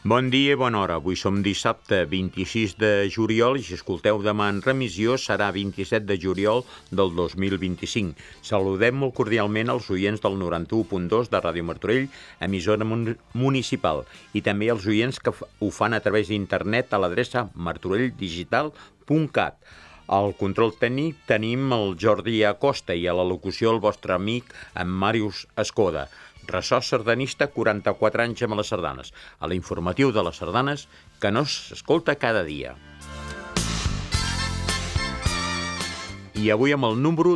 Bon dia i bona hora. Avui som dissabte 26 de juliol i si escolteu demà en remissió serà 27 de juliol del 2025. Saludem molt cordialment els oients del 91.2 de Ràdio Martorell, emissora municipal, i també els oients que ho fan a través d'internet a l'adreça martorelldigital.cat. Al control tècnic tenim el Jordi Acosta i a la locució el vostre amic en Màrius Escoda. Ressò sardanista, 44 anys amb les sardanes. A l'informatiu de les sardanes que no s'escolta cada dia. I avui amb el número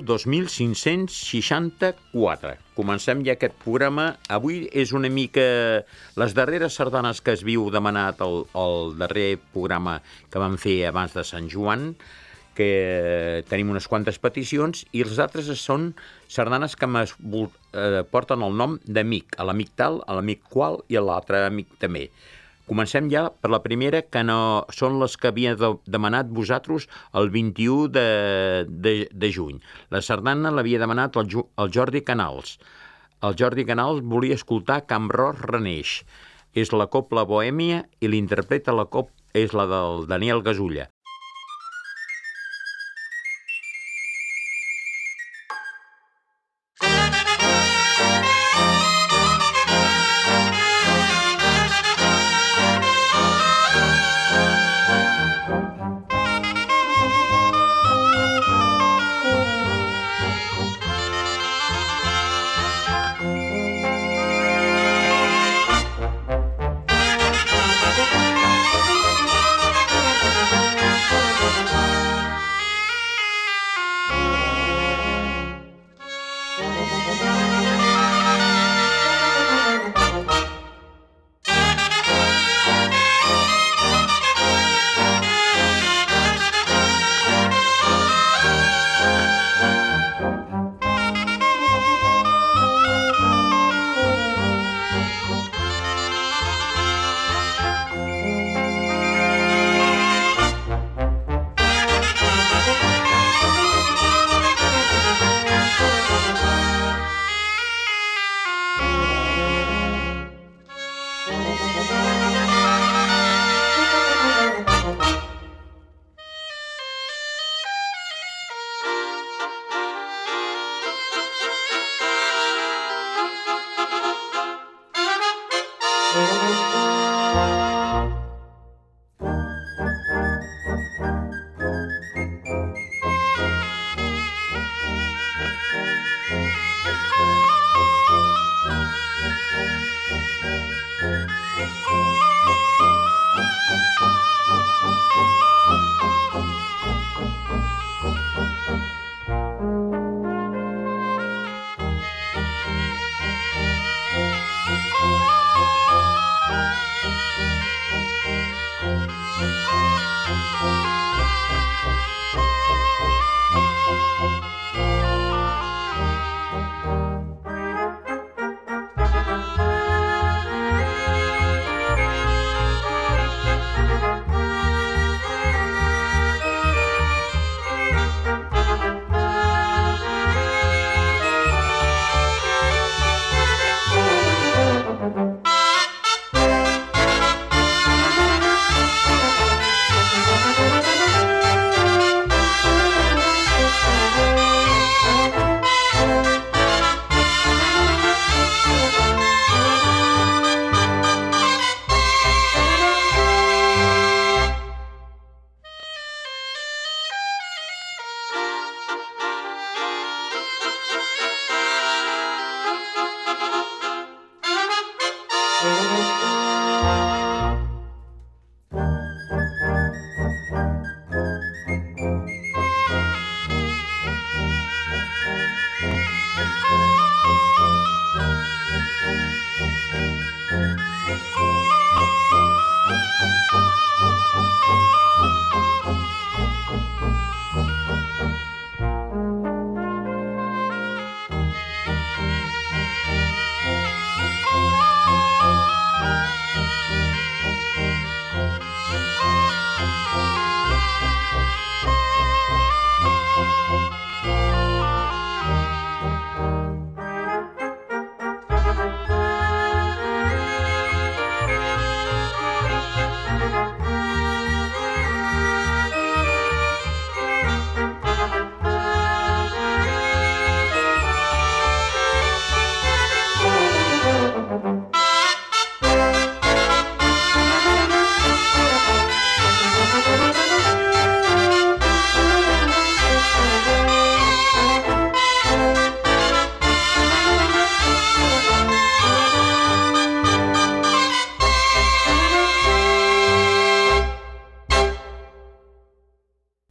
2564. Comencem ja aquest programa. Avui és una mica les darreres sardanes que es viu demanat el darrer programa que vam fer abans de Sant Joan, que tenim unes quantes peticions, i els altres són sardanes que porten el nom d'amic, a l'amic tal, a l'amic qual i a l'altre amic també. Comencem ja per la primera, que no són les que havia demanat vosaltres el 21 de juny. La sardana l'havia demanat el Jordi Canals. El Jordi Canals volia escoltar Camp Ros Reneix. És la cobla bohèmia i l'interpreta la cobla és la del Daniel Gasulla.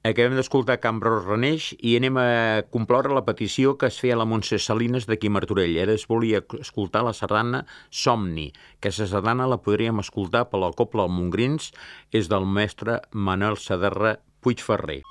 Acabem d'escoltar Cambros Reneix i anem a complaure la petició que es feia a la Montse Salines d'aquí Martorell. Ara es volia escoltar la sardana Somni. Aquesta sardana la podríem escoltar per la Cobla Montgrins, és del mestre Manuel Saderra Puigferrer.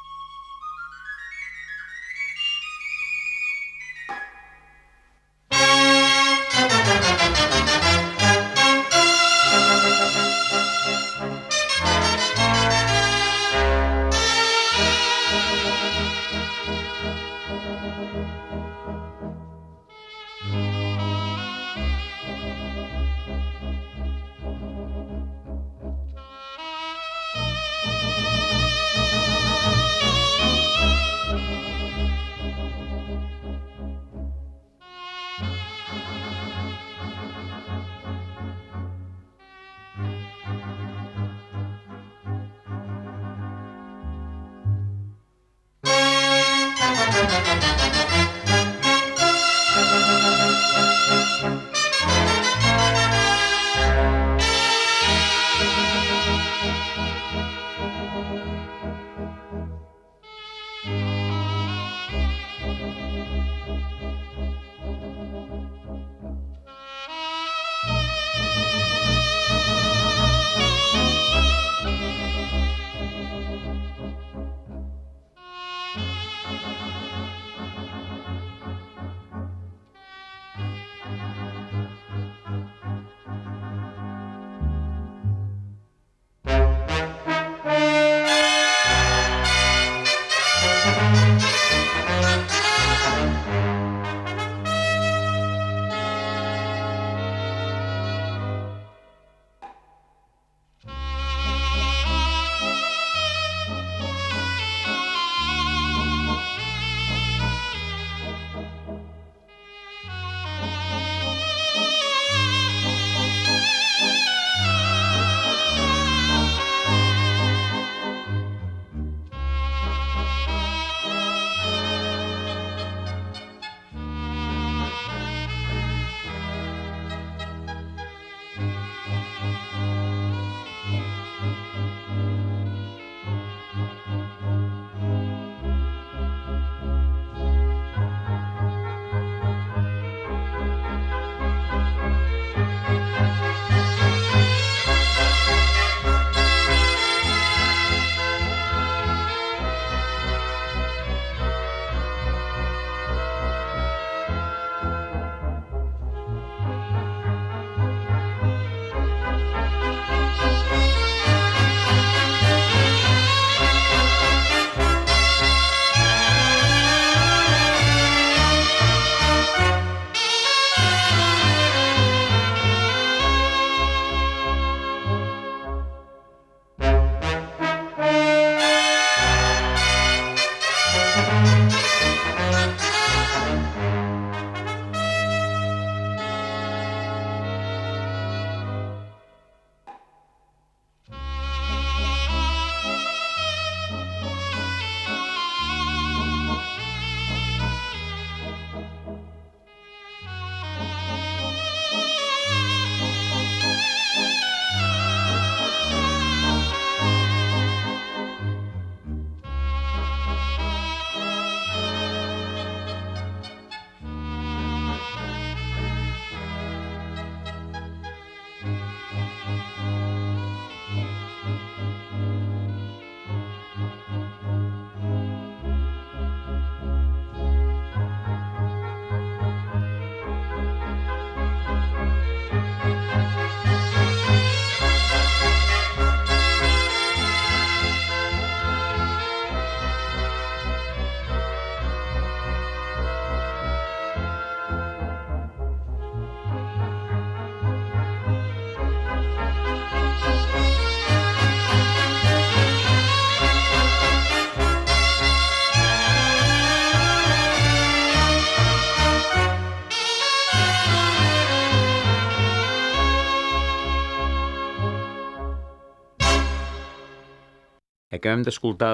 Acabem d'escoltar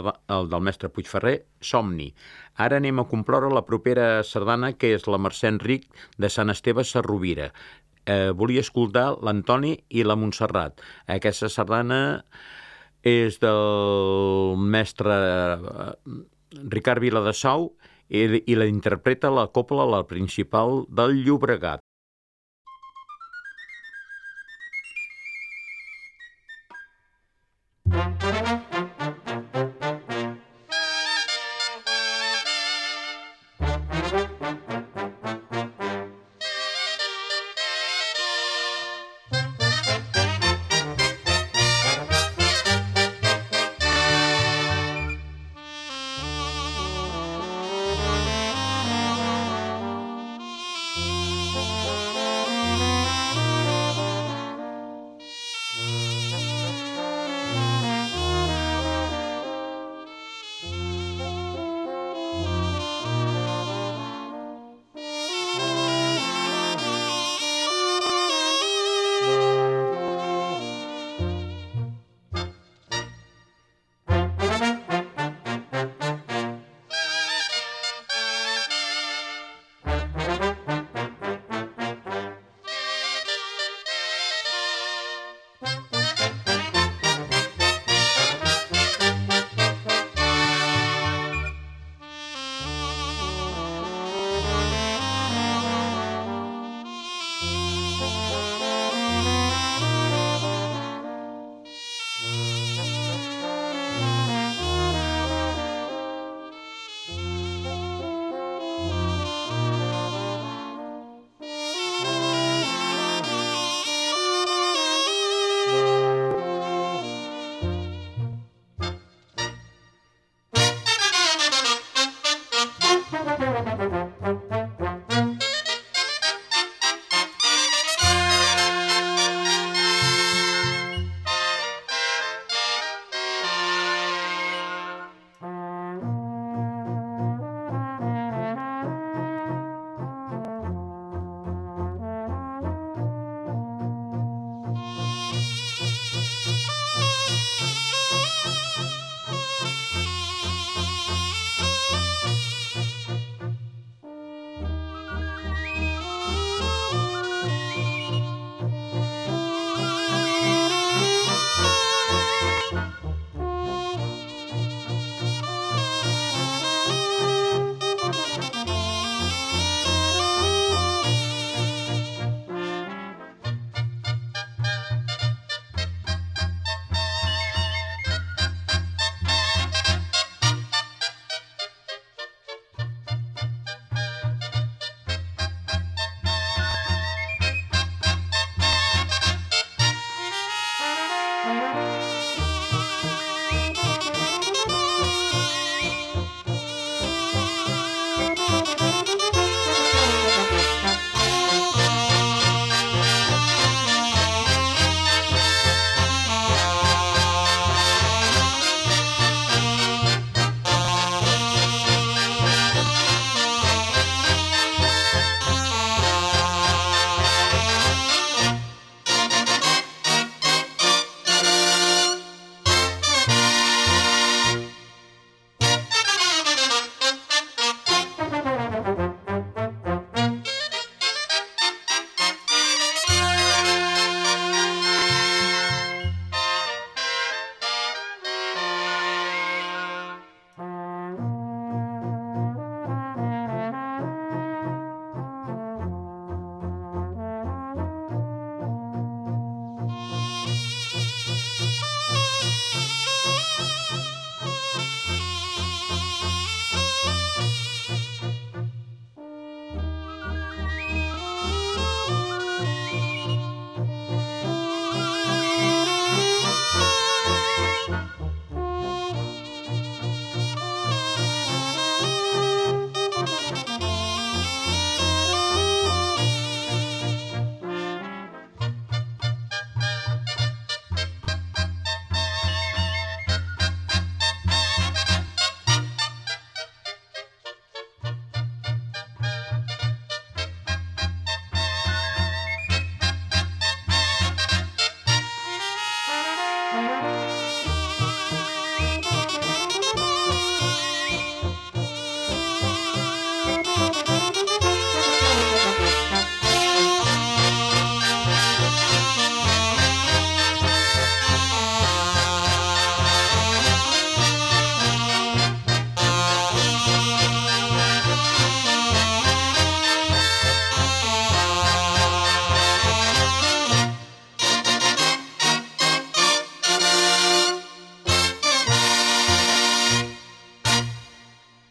del mestre Puigferrer, Somni. Ara anem a complaure la propera sardana, que és la Mercè Enric de Sant Esteve Sarrovira. Volia escoltar l'Antoni i la Montserrat. Aquesta sardana és del mestre Ricard Viladesau i la interpreta la cobla, la principal del Llobregat.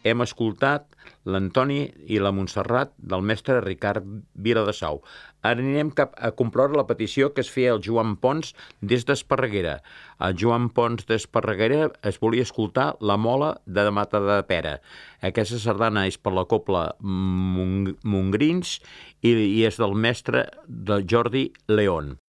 hem escoltat l'Antoni i la Montserrat del mestre Ricard Viladesau. Ara anirem cap a complaure la petició que es feia el Joan Pons des d'Esparreguera. El Joan Pons d'Esparreguera es volia escoltar La mola de Matadepera. Aquesta sardana és per la cobla Montgrins i és del mestre del Jordi León.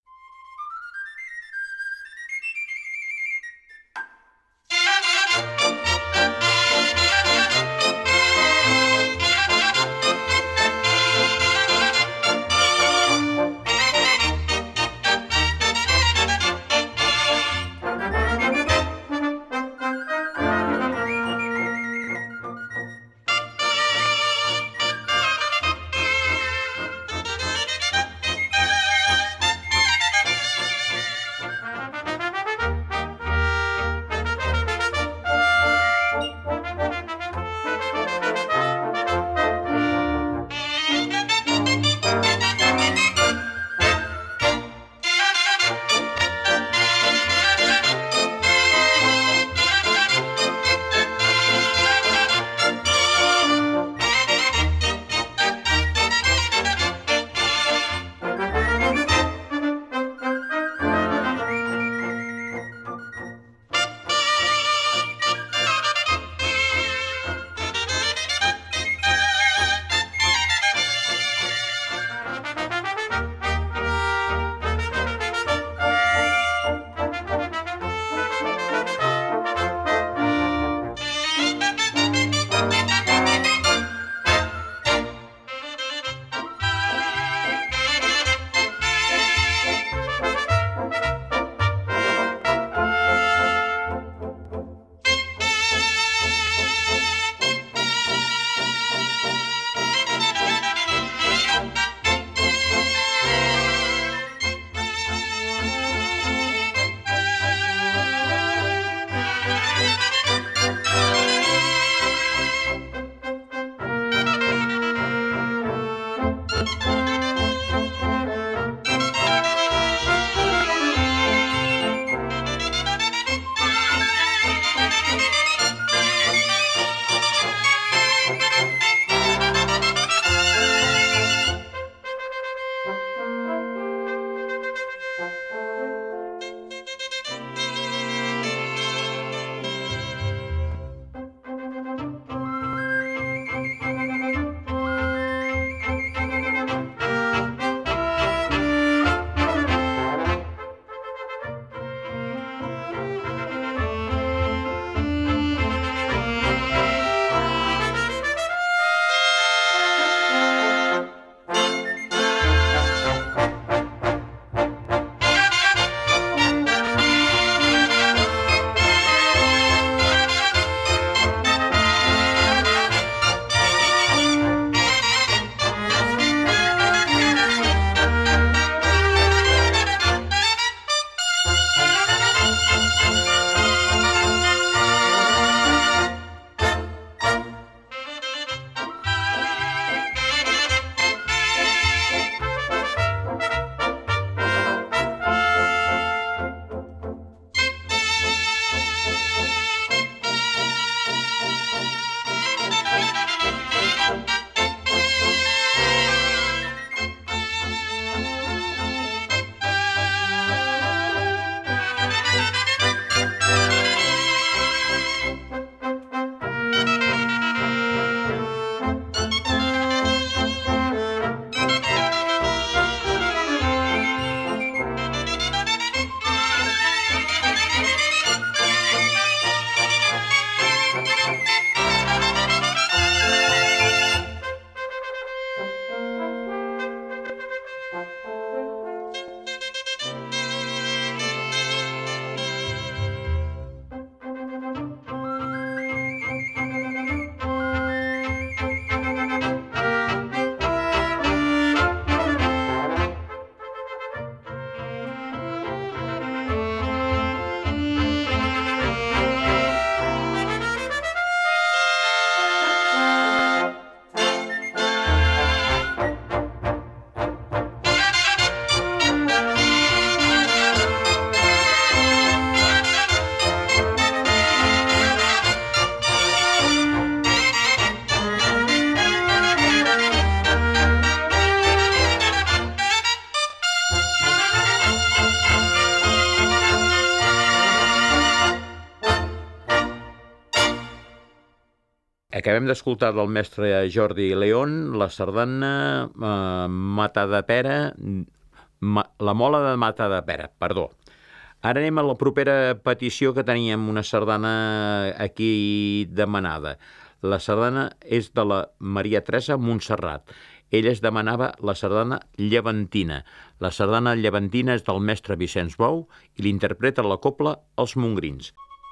Acabem d'escoltar del mestre Jordi León la sardana Matadepera, la mola de Matadepera, perdó. Ara anem a la propera petició que teníem, una sardana aquí demanada. La sardana és de la Maria Teresa Montserrat. Ella es demanava la sardana llevantina. La sardana llevantina és del mestre Vicenç Bou i l'interpreta la cobla Els Mongrins.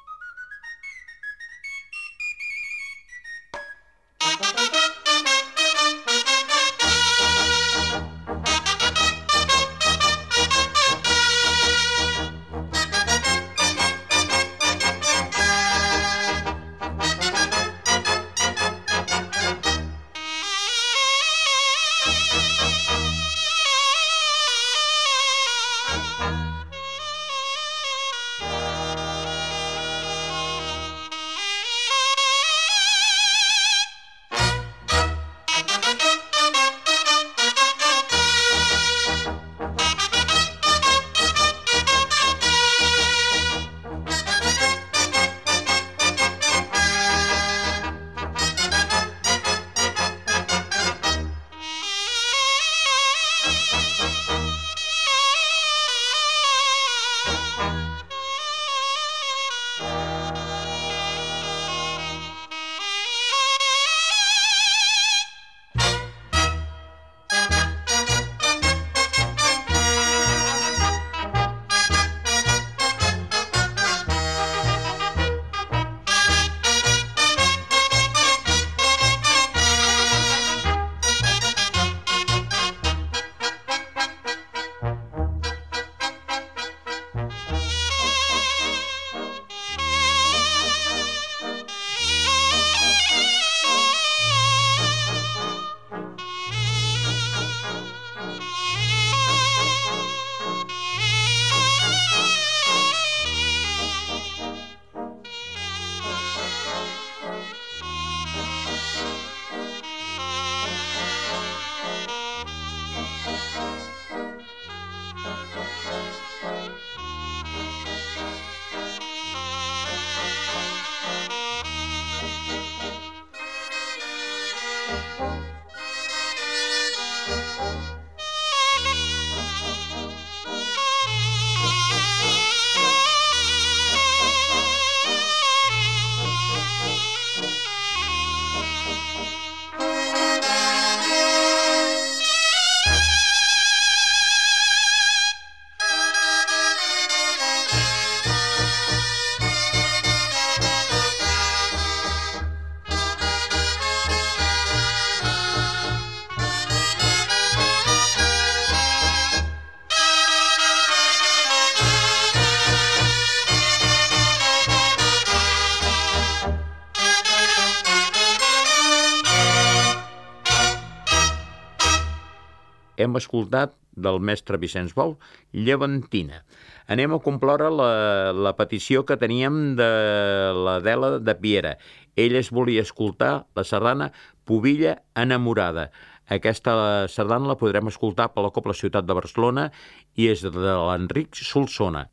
Hem escoltat del mestre Vicenç Bou, Llevantina. Anem a concloure la petició que teníem de l'Adela de Piera. Ell es volia escoltar la sardana Pubilla enamorada. Aquesta sardana la podrem escoltar per la Cobla Ciutat de Barcelona i és de l'Enric Solsona.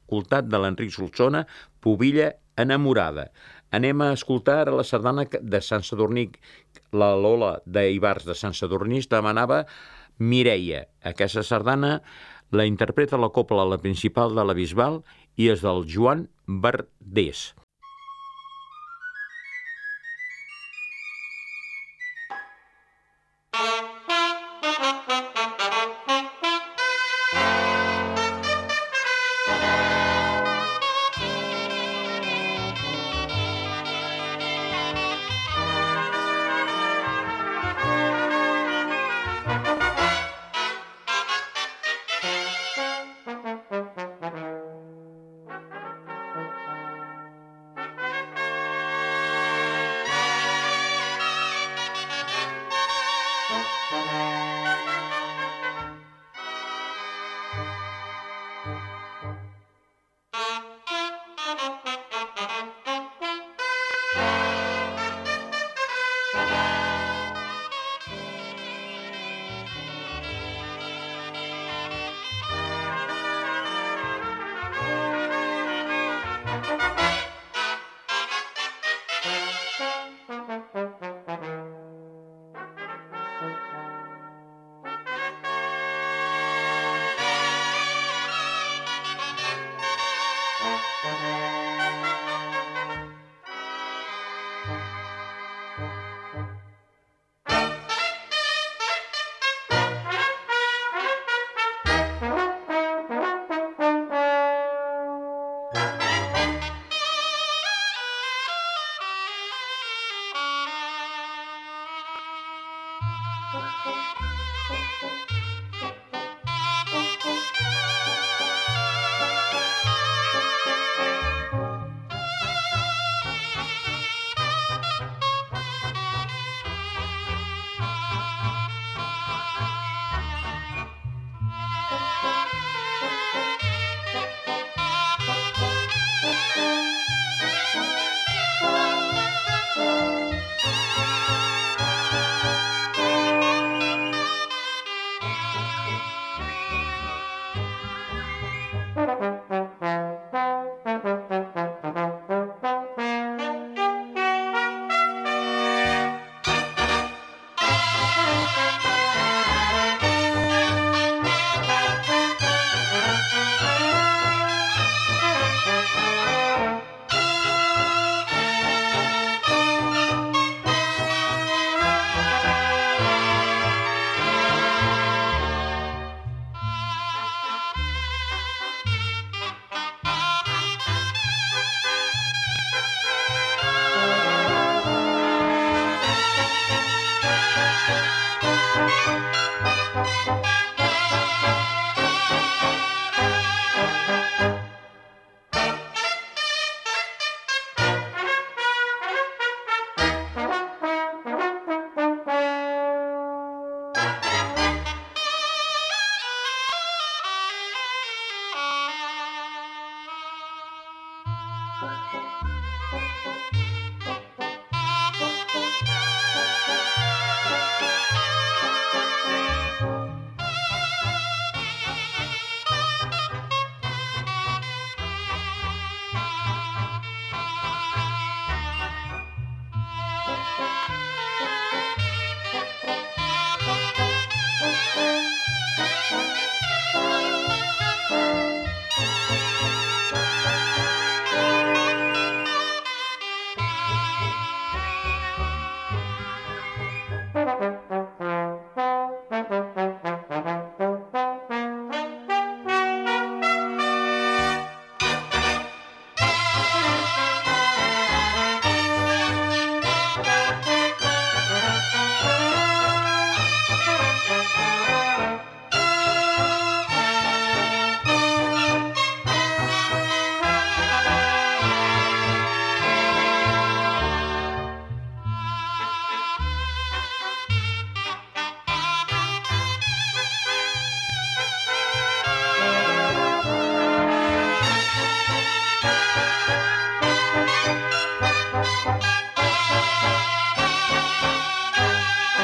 escoltat de l'Enric Solsona, Pubilla enamorada. Anem a escoltar ara la sardana de Sant Sadurní. La Lola d'Ibars de Sant Sadurní demanava Mireia. Aquesta sardana la interpreta la cobla la principal de la Bisbal i és del Joan Verdés.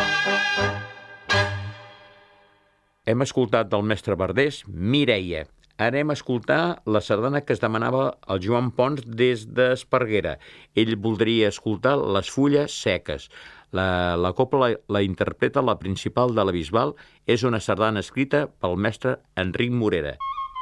Hem escoltat del mestre Verdés Mireia. Anem a escoltar la sardana que es demanava el Joan Pons des d'Esparreguera. Ell voldria escoltar Les fulles seques. La copla la interpreta la principal de la Bisbal. És una sardana escrita pel mestre Enric Morera.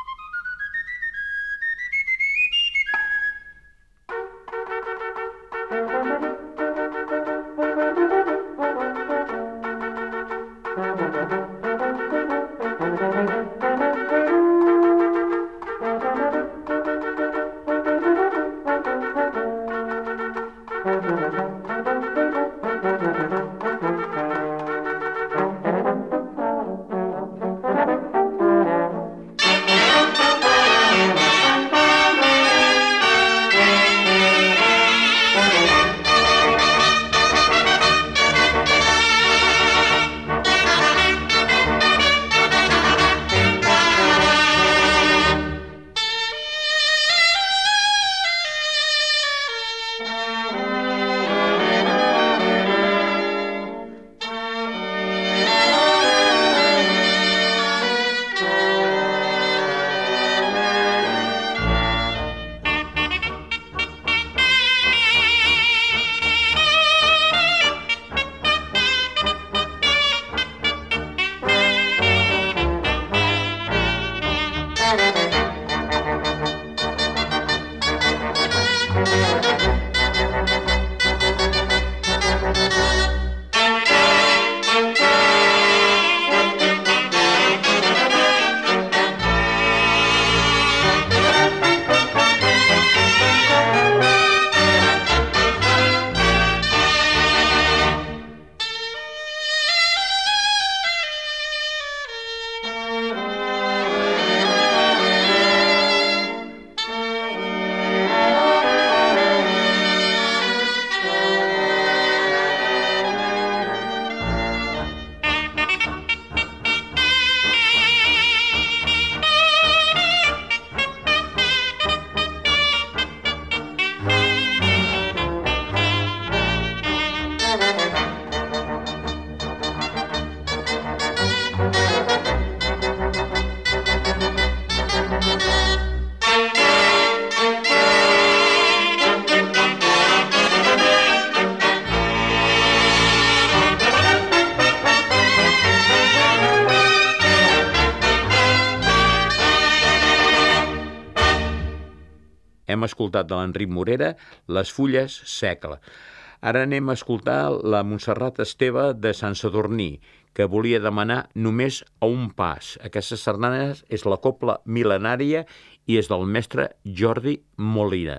Hem escoltat de l'Enric Morera Les fulles seques. Ara anem a escoltar la Montserrat Esteve de Sant Sadurní, que volia demanar Només a un pas. Aquesta sardana és la copla mil·lenària i és del mestre Jordi Molina.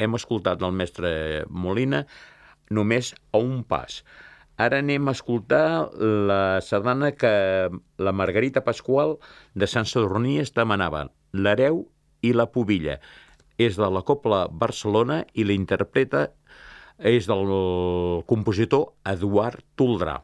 hem escoltat del mestre Molina només a un pas. Ara anem a escoltar la sardana que la Margarita Pasqual de Sant Sadurní es demanava, l'hereu i la pubilla. És de la Cobla Barcelona i l'interpreta és del compositor Eduard Toldrà.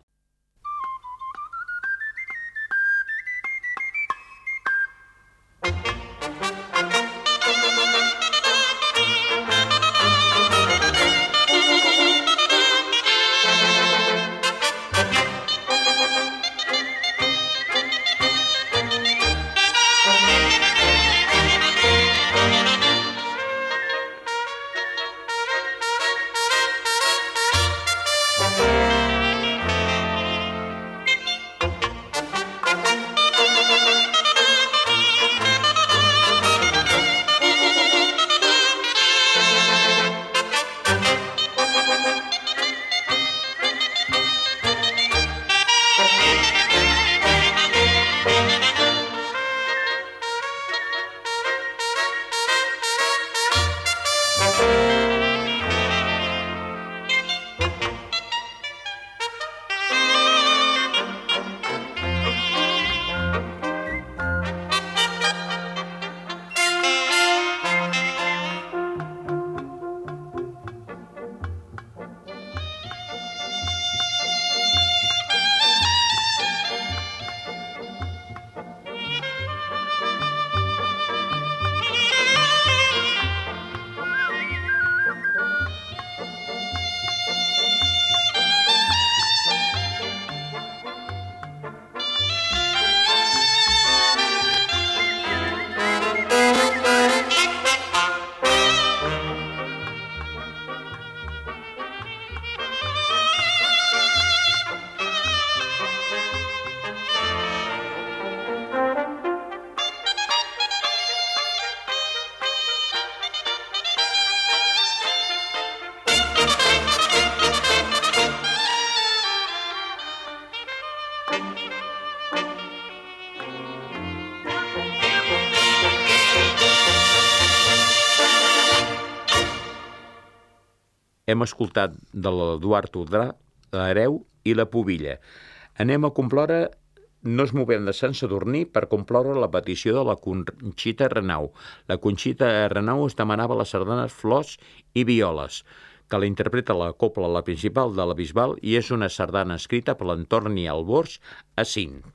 Hem escoltat de l'Eduard Toldrà, l'hereu i la pubilla. Anem a concloure, no es movem de Sant Sadurní per concloure la petició de la Conxita Renau. La Conxita Renau es demanava les sardanes Flors i Violes, que la interpreta la cobla la principal de la Bisbal i és una sardana escrita per l'Antorni Albors a Sint.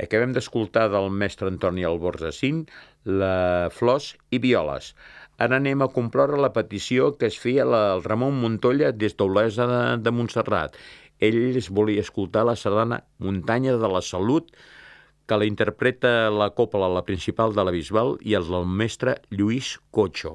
acabem d'escoltar del mestre Antoni Alborzasín, la Flors i Violes. Ara anem a complaure la petició que es feia el Ramon Montoya des d'Olesa de Montserrat. Ell es volia escoltar la sardana Muntanya de la Salut, que la interpreta la copla, la principal de la Bisbal, i el mestre Lluís Cocho.